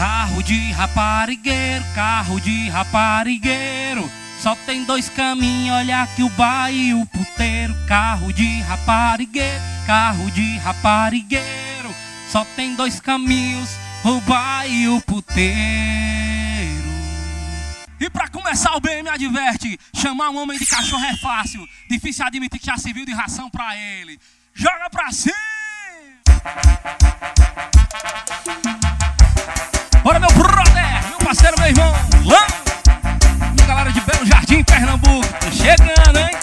Carro de raparigueiro, carro de raparigueiro, só tem dois caminhos, olha aqui o bar e o puteiro. Carro de raparigueiro, carro de raparigueiro, só tem dois caminhos, o bar e o puteiro. E pra começar o BM adverte, chamar um homem de cachorro é fácil, difícil admitir que já serviu de ração pra ele. Joga pra cima! Bora, meu brother, meu parceiro, meu irmão Lano, minha galera de Belo Jardim, Pernambuco, tô chegando, hein?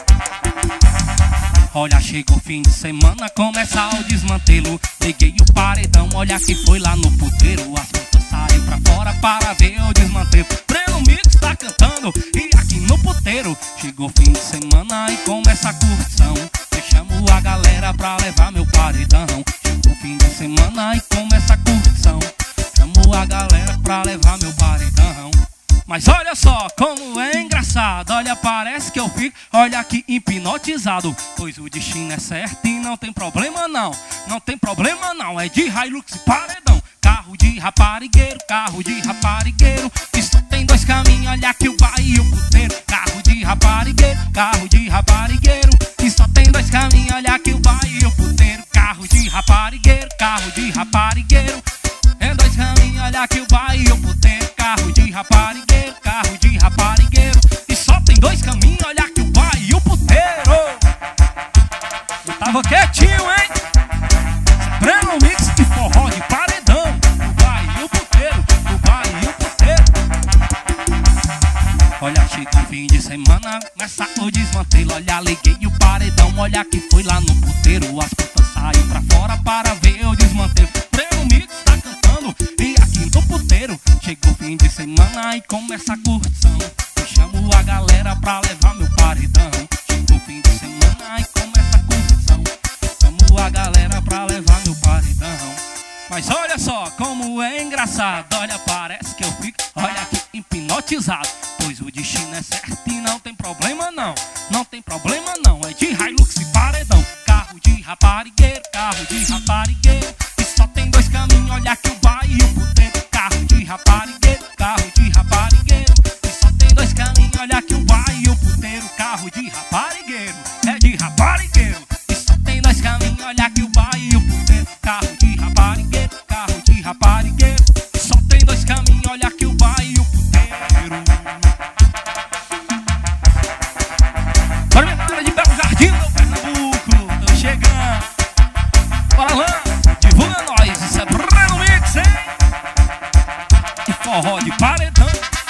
Olha, chegou o fim de semana, começa o desmantelo. Liguei o paredão, olha que foi lá no puteiro. As putas saíram pra fora para ver o desmantelo. Breno Mix tá cantando e aqui no puteiro. Chegou o fim de semana e começa a curtição. Eu chamo a galera pra levar meu paredão. Chegou o fim de semana e começa a curtição. Chamo a galera pra levar meu paredão. Mas olha só como é engraçado, olha, parece que eu fico, olha aqui, hipnotizado. Pois o destino é certo e não tem problema não, não tem problema não, é de Hilux e paredão. Carro de raparigueiro, que só tem dois caminhos, olha aqui o bar e o puteiro. Carro de raparigueiro, que só tem dois caminhos, olha aqui o bar e o puteiro. Carro de raparigueiro, é dois caminhos, olha aqui o bar e o puteiro. Carro de raparigueiro, e só tem dois caminhos, olha aqui o bar e o puteiro. Eu tava quietinho, hein? Breno Mix e forró de paredão. O bar e o puteiro, o bar e o puteiro. Olha, chega o fim de semana, começa o desmantelo. Olha, liguei o paredão, olha que foi lá no puteiro. As putas saíram pra fora para ver o desmantelo. Breno Mix tá cantando e aqui no puteiro. Chegou o fim de semana e começa a curtição. Eu chamo a galera pra levar meu paredão. Chegou o fim de semana e começa a curtição. Chamo a galera pra levar meu paredão. Mas olha só como é engraçado, olha, parece que eu fico, olha aqui, hipnotizado. Pois o destino é certo e não tem problema não, não tem problema não, é de Hilux e paredão. Carro de raparigueiro, e só tem dois caminhos, olha aqui o bar e o puteiro. Carro de raparigueiro, e só tem dois caminhos, olha aqui o bar e o puteiro. Carro de raparigueiro, é de raparigueiro, e só tem dois caminhos, olha aqui o bar e o puteiro. Carro de raparigueiro, e só tem dois caminhos, olha aqui o bar e o puteiro. Bora, minha galera de Belo Jardim, meu Pernambuco, tô chegando. Bora lá, divulga nós, isso é Breno Mix, hein? E forró de paredão.